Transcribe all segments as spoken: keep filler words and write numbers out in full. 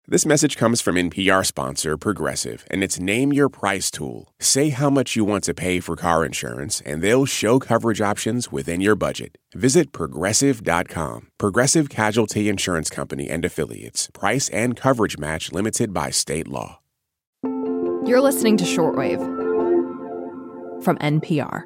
This message comes from N P R sponsor Progressive, and it's Name Your Price tool. Say how much you want to pay for car insurance, and they'll show coverage options within your budget. Visit Progressive dot com. Progressive Casualty Insurance Company and Affiliates. Price and coverage match limited by state law. You're listening to Shortwave from N P R.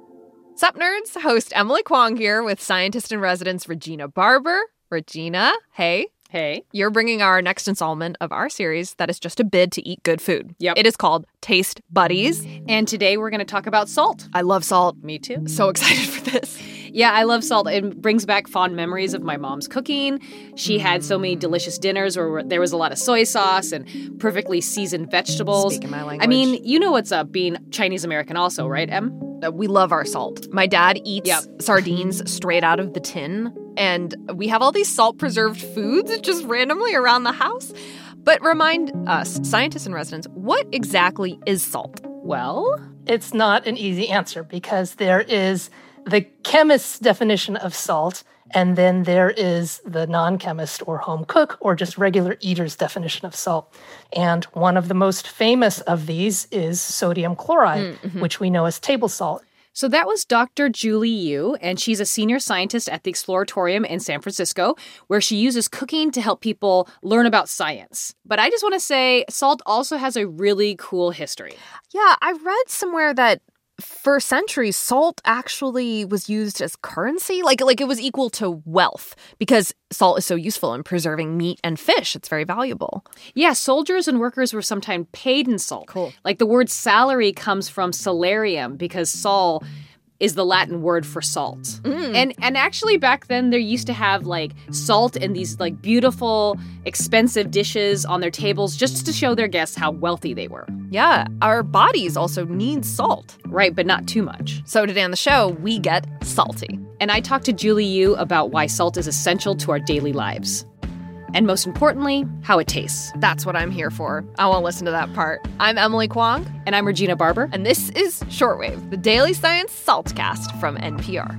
Sup, nerds? Host Emily Kwong here with scientist-in-residence Regina Barber. Regina, hey. Hey. You're bringing our next installment of our series that is just a bid to eat good food. Yep. It is called Taste Buddies. And today we're going to talk about salt. I love salt. Me too. So excited for this. Yeah, I love salt. It brings back fond memories of my mom's cooking. She had so many delicious dinners where there was a lot of soy sauce and perfectly seasoned vegetables. Speaking my language. I mean, you know what's up being Chinese American also, right, Em? Uh, we love our salt. My dad eats Yep. sardines straight out of the tin, and we have all these salt-preserved foods just randomly around the house. But remind us, scientists in residence, what exactly is salt? Well, it's not an easy answer because there is the chemist's definition of salt, and then there is the non-chemist or home cook or just regular eater's definition of salt. And one of the most famous of these is sodium chloride, mm-hmm. which we know as table salt. So that was Doctor Julie Yu, and she's a senior scientist at the Exploratorium in San Francisco, where she uses cooking to help people learn about science. But I just want to say, salt also has a really cool history. Yeah, I read somewhere that for centuries, salt actually was used as currency. Like, like it was equal to wealth because salt is so useful in preserving meat and fish. It's very valuable. Yeah, soldiers and workers were sometimes paid in salt. Cool. Like the word salary comes from salarium because sol is the Latin word for salt. Mm. And and actually back then they used to have like salt in these like beautiful, expensive dishes on their tables just to show their guests how wealthy they were. Yeah, our bodies also need salt. Right, but not too much. So today on the show, we get salty. And I talked to Julie Yu about why salt is essential to our daily lives. And most importantly, how it tastes. That's what I'm here for. I won't listen to that part. I'm Emily Kwong. And I'm Regina Barber. And this is Shortwave, the daily science saltcast from N P R.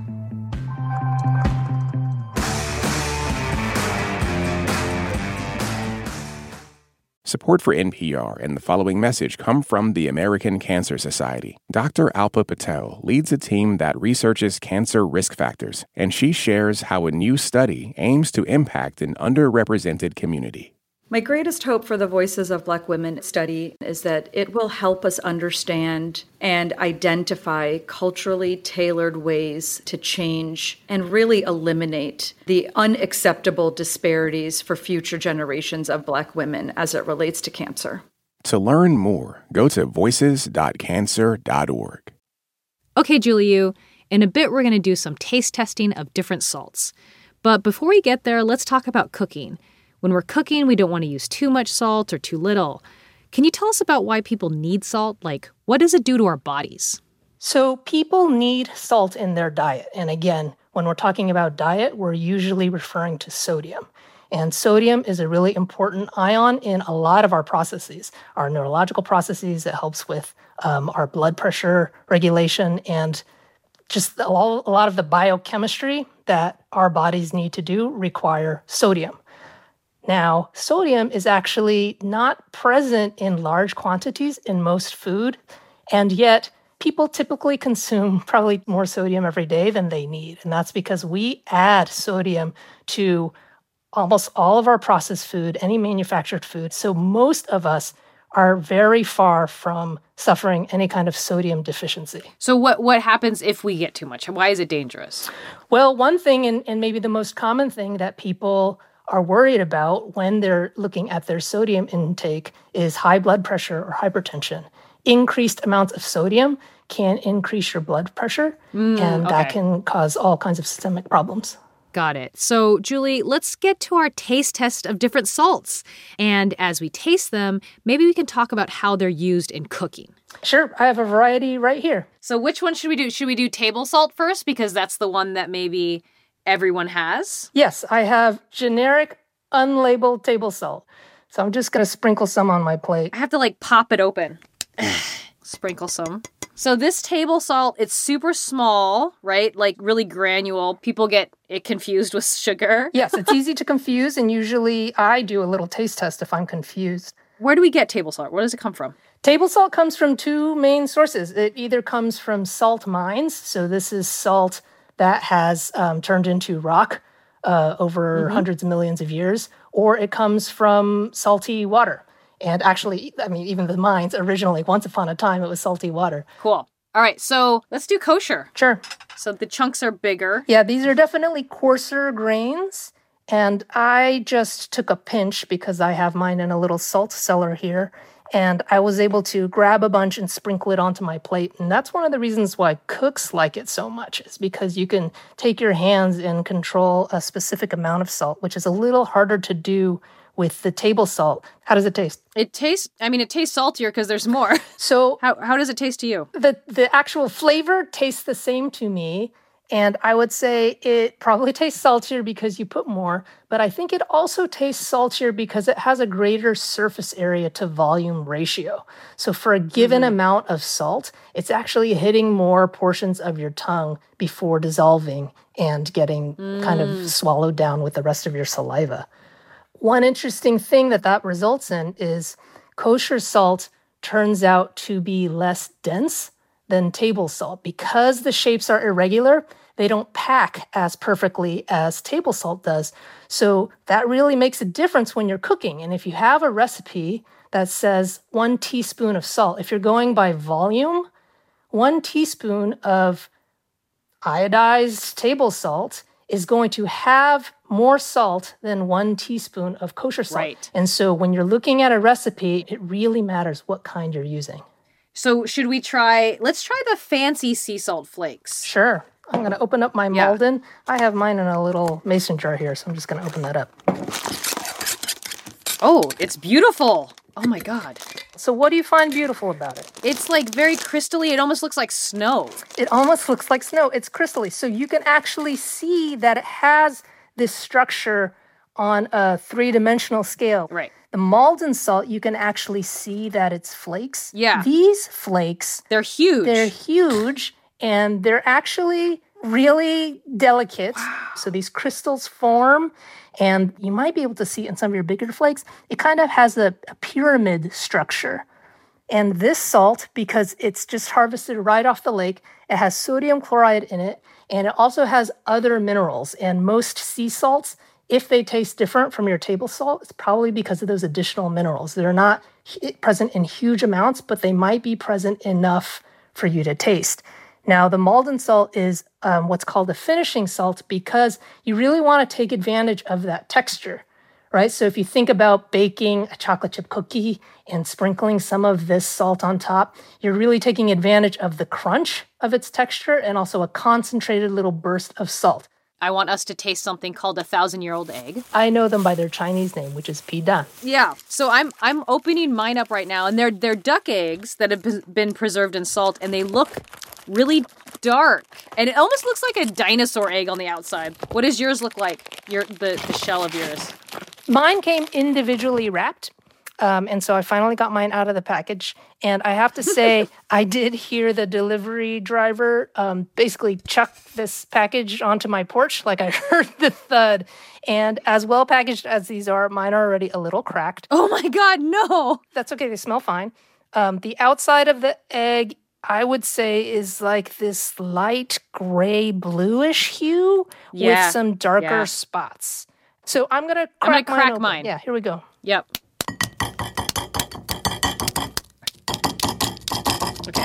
Support for N P R and the following message come from the American Cancer Society. Doctor Alpa Patel leads a team that researches cancer risk factors, and she shares how a new study aims to impact an underrepresented community. My greatest hope for the Voices of Black Women study is that it will help us understand and identify culturally tailored ways to change and really eliminate the unacceptable disparities for future generations of Black women as it relates to cancer. To learn more, go to voices dot cancer dot org. Okay, Julie Yu, in a bit we're going to do some taste testing of different salts. But before we get there, let's talk about cooking. When we're cooking, we don't want to use too much salt or too little. Can you tell us about why people need salt? Like, what does it do to our bodies? So people need salt in their diet. And again, when we're talking about diet, we're usually referring to sodium. And sodium is a really important ion in a lot of our processes, our neurological processes. It helps with um, our blood pressure regulation and just a lot of the biochemistry that our bodies need to do require sodium. Now, sodium is actually not present in large quantities in most food, and yet people typically consume probably more sodium every day than they need. And that's because we add sodium to almost all of our processed food, any manufactured food. So most of us are very far from suffering any kind of sodium deficiency. So what, what happens if we get too much? Why is it dangerous? Well, one thing, and, and maybe the most common thing that people are worried about when they're looking at their sodium intake is high blood pressure or hypertension. Increased amounts of sodium can increase your blood pressure, mm, and okay. that can cause all kinds of systemic problems. Got it. So, Julie, let's get to our taste test of different salts. And as we taste them, maybe we can talk about how they're used in cooking. Sure. I have a variety right here. So which one should we do? Should we do table salt first? Because that's the one that maybe everyone has? Yes, I have generic, unlabeled table salt. So I'm just going to sprinkle some on my plate. I have to, like, pop it open. Sprinkle some. So this table salt, it's super small, right? Like really granule. People get it confused with sugar. Yes, it's easy to confuse, and usually I do a little taste test if I'm confused. Where do we get table salt? Where does it come from? Table salt comes from two main sources. It either comes from salt mines, so this is salt that has um, turned into rock uh, over mm-hmm. hundreds of millions of years, or it comes from salty water. And actually, I mean, even the mines originally, once upon a time, it was salty water. Cool. All right, so let's do kosher. Sure. So the chunks are bigger. Yeah, these are definitely coarser grains. And I just took a pinch because I have mine in a little salt cellar here. And I was able to grab a bunch and sprinkle it onto my plate. And that's one of the reasons why cooks like it so much, is because you can take your hands and control a specific amount of salt, which is a little harder to do with the table salt. How does it taste? It tastes, I mean, it tastes saltier because there's more. So how how does it taste to you? The the actual flavor tastes the same to me. And I would say it probably tastes saltier because you put more, but I think it also tastes saltier because it has a greater surface area to volume ratio. So for a given mm-hmm. amount of salt, it's actually hitting more portions of your tongue before dissolving and getting mm. kind of swallowed down with the rest of your saliva. One interesting thing that that results in is kosher salt turns out to be less dense than table salt. Because the shapes are irregular, they don't pack as perfectly as table salt does. So that really makes a difference when you're cooking. And if you have a recipe that says one teaspoon of salt, if you're going by volume, one teaspoon of iodized table salt is going to have more salt than one teaspoon of kosher salt. Right. And so when you're looking at a recipe, it really matters what kind you're using. So should we try, let's try the fancy sea salt flakes. Sure. I'm going to open up my yeah. Maldon. I have mine in a little mason jar here, so I'm just going to open that up. Oh, it's beautiful. Oh my God. So what do you find beautiful about it? It's like very crystally. It almost looks like snow. It almost looks like snow. It's crystally. So you can actually see that it has this structure on a three-dimensional scale. Right. The Maldon salt, you can actually see that it's flakes. Yeah. These flakes, they're huge. They're huge, and they're actually really delicate. Wow. So these crystals form, and you might be able to see in some of your bigger flakes, it kind of has a, a pyramid structure. And this salt, because it's just harvested right off the lake, it has sodium chloride in it, and it also has other minerals. And most sea salts, if they taste different from your table salt, it's probably because of those additional minerals. They're not present in huge amounts, but they might be present enough for you to taste. Now, the Maldon salt is um, what's called a finishing salt because you really want to take advantage of that texture, right? So if you think about baking a chocolate chip cookie and sprinkling some of this salt on top, you're really taking advantage of the crunch of its texture and also a concentrated little burst of salt. I want us to taste something called a thousand-year-old egg. I know them by their Chinese name, which is pidan. Yeah, so I'm I'm opening mine up right now, and they're they're duck eggs that have been preserved in salt, and they look really dark, and it almost looks like a dinosaur egg on the outside. What does yours look like? Your the, the shell of yours? Mine came individually wrapped. Um, and so I finally got mine out of the package. And I have to say, I did hear the delivery driver um, basically chuck this package onto my porch. Like I heard the thud. And as well packaged as these are, mine are already a little cracked. Oh my God, no. That's okay. They smell fine. Um, the outside of the egg, I would say, is like this light gray bluish hue yeah. with some darker yeah. spots. So I'm going to crack, I'm gonna crack mine, mine. Yeah, here we go. Yep. Okay.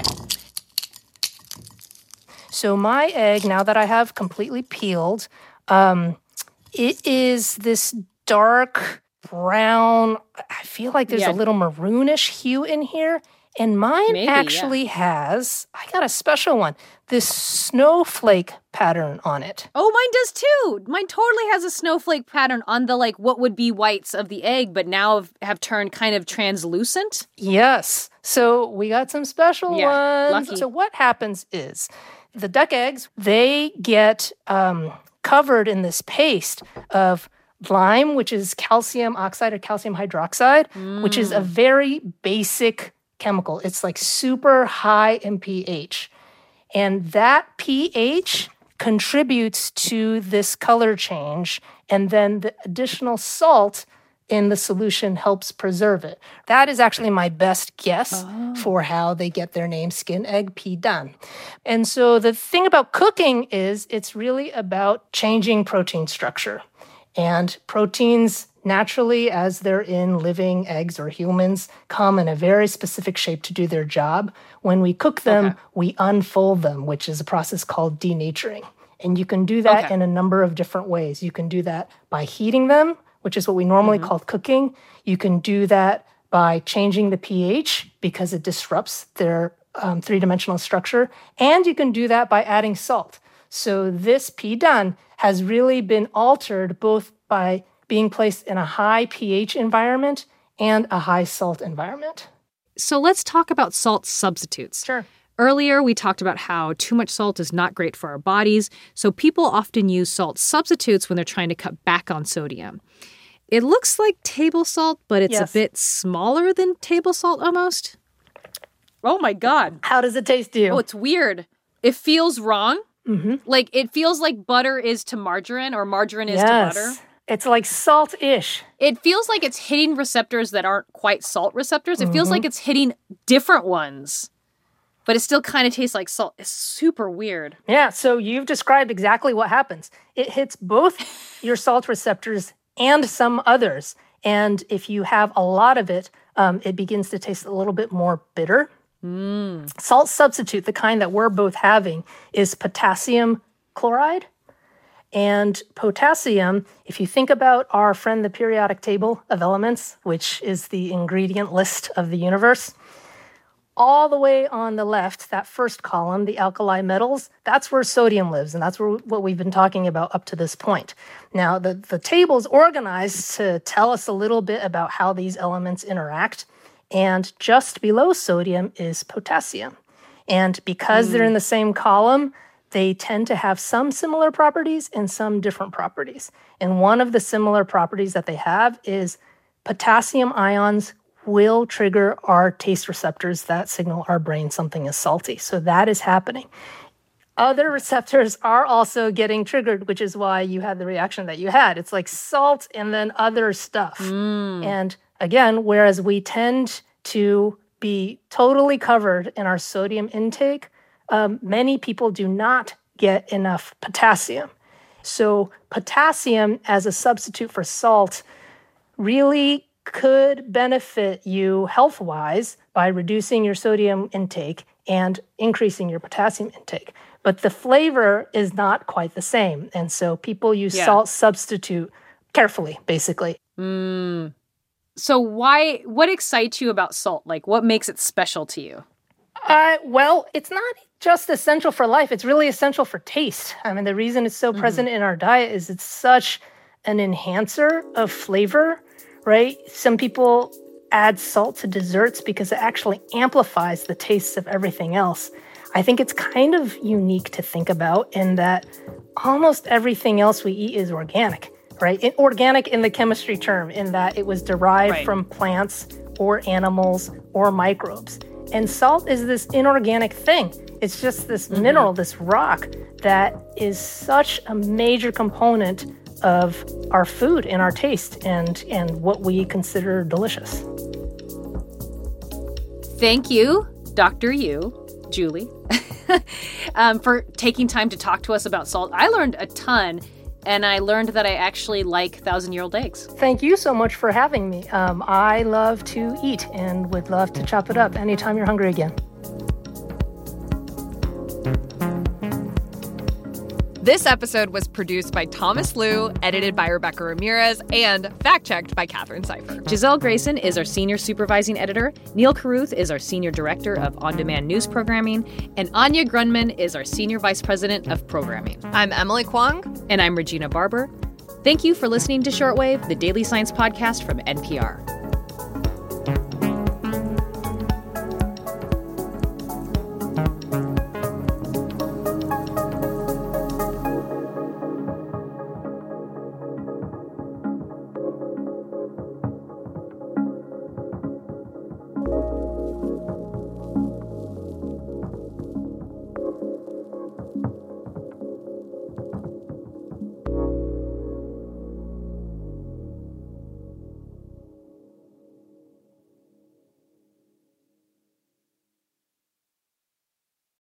So my egg, now that I have completely peeled, um, it is this dark brown, I feel like there's yeah. a little maroonish hue in here. And mine Maybe, actually yeah. has, I got a special one, this snowflake pattern on it. Oh, mine does too. Mine totally has a snowflake pattern on the, like, what would be whites of the egg, but now have, have turned kind of translucent. Yes. So we got some special yeah, ones. Lucky. So what happens is the duck eggs, they get um, covered in this paste of lime, which is calcium oxide or calcium hydroxide, mm. which is a very basic chemical. It's like super high in pH. And that pH contributes to this color change. And then the additional salt in the solution helps preserve it. That is actually my best guess oh. for how they get their name, skin egg pea dun. And so the thing about cooking is it's really about changing protein structure. And proteins naturally, as they're in living eggs or humans, come in a very specific shape to do their job. When we cook them, okay. we unfold them, which is a process called denaturing. And you can do that okay. in a number of different ways. You can do that by heating them, which is what we normally mm-hmm. call cooking. You can do that by changing the pH because it disrupts their um, three-dimensional structure. And you can do that by adding salt. So this pea dun has really been altered both by being placed in a high pH environment and a high salt environment. So let's talk about salt substitutes. Sure. Earlier, we talked about how too much salt is not great for our bodies, so people often use salt substitutes when they're trying to cut back on sodium. It looks like table salt, but it's yes. a bit smaller than table salt almost. Oh my God. How does it taste to you? Oh, it's weird. It feels wrong. Mm-hmm. Like, it feels like butter is to margarine or margarine is yes. to butter. It's like salt-ish. It feels like it's hitting receptors that aren't quite salt receptors. It mm-hmm. feels like it's hitting different ones. But it still kind of tastes like salt. It's super weird. Yeah, so you've described exactly what happens. It hits both your salt receptors and some others. And if you have a lot of it, um, it begins to taste a little bit more bitter. Mm. Salt substitute, the kind that we're both having, is potassium chloride. And potassium, if you think about our friend, the periodic table of elements, which is the ingredient list of the universe, all the way on the left, that first column, the alkali metals, that's where sodium lives, and that's where, what we've been talking about up to this point. Now, the, the table's organized to tell us a little bit about how these elements interact, and just below sodium is potassium. And because mm. they're in the same column, they tend to have some similar properties and some different properties. And one of the similar properties that they have is potassium ions will trigger our taste receptors that signal our brain something is salty. So that is happening. Other receptors are also getting triggered, which is why you had the reaction that you had. It's like salt and then other stuff. Mm. And again, whereas we tend to be totally covered in our sodium intake, um, many people do not get enough potassium. So potassium as a substitute for salt really could benefit you health-wise by reducing your sodium intake and increasing your potassium intake. But the flavor is not quite the same. And so people use yeah. salt substitute carefully, basically. Mm. So why, what excites you about salt? Like, what makes it special to you? Uh, well, it's not just essential for life. It's really essential for taste. I mean, the reason it's so mm-hmm. present in our diet is it's such an enhancer of flavor, right? Some people add salt to desserts because it actually amplifies the tastes of everything else. I think it's kind of unique to think about in that almost everything else we eat is organic, right? It, organic in the chemistry term, in that it was derived right. from plants or animals or microbes. And salt is this inorganic thing. It's just this mm-hmm. mineral, this rock that is such a major component of our food and our taste and, and what we consider delicious. Thank you, Doctor Yu, Julie, um, for taking time to talk to us about salt. I learned a ton, and I learned that I actually like thousand-year-old eggs. Thank you so much for having me. Um, I love to eat and would love to chop it up anytime you're hungry again. This episode was produced by Thomas Liu, edited by Rebecca Ramirez, and fact-checked by Catherine Seifert. Giselle Grayson is our senior supervising editor. Neil Carruth is our senior director of on-demand news programming. And Anya Grunman is our senior vice president of programming. I'm Emily Kwong. And I'm Regina Barber. Thank you for listening to Shortwave, the daily science podcast from N P R.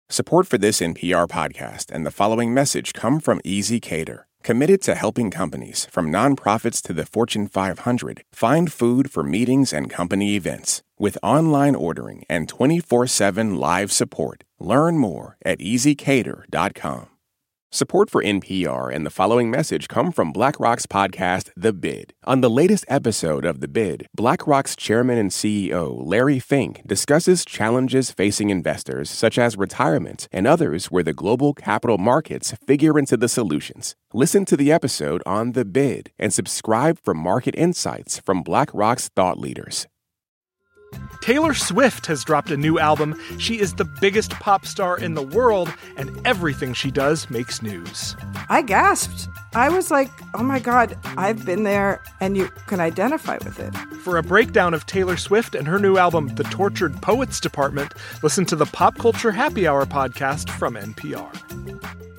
Support for this N P R podcast and the following message come from ezCater, committed to helping companies, from nonprofits to the Fortune five hundred, find food for meetings and company events. With online ordering and twenty-four seven live support, learn more at easy cater dot com. Support for N P R and the following message come from BlackRock's podcast, The Bid. On the latest episode of The Bid, BlackRock's chairman and C E O, Larry Fink, discusses challenges facing investors such as retirement and others where the global capital markets figure into the solutions. Listen to the episode on The Bid and subscribe for market insights from BlackRock's thought leaders. Taylor Swift has dropped a new album. She is the biggest pop star in the world, and everything she does makes news. I gasped. I was like, oh my God, I've been there, and you can identify with it. For a breakdown of Taylor Swift and her new album, The Tortured Poets Department, listen to the Pop Culture Happy Hour podcast from N P R.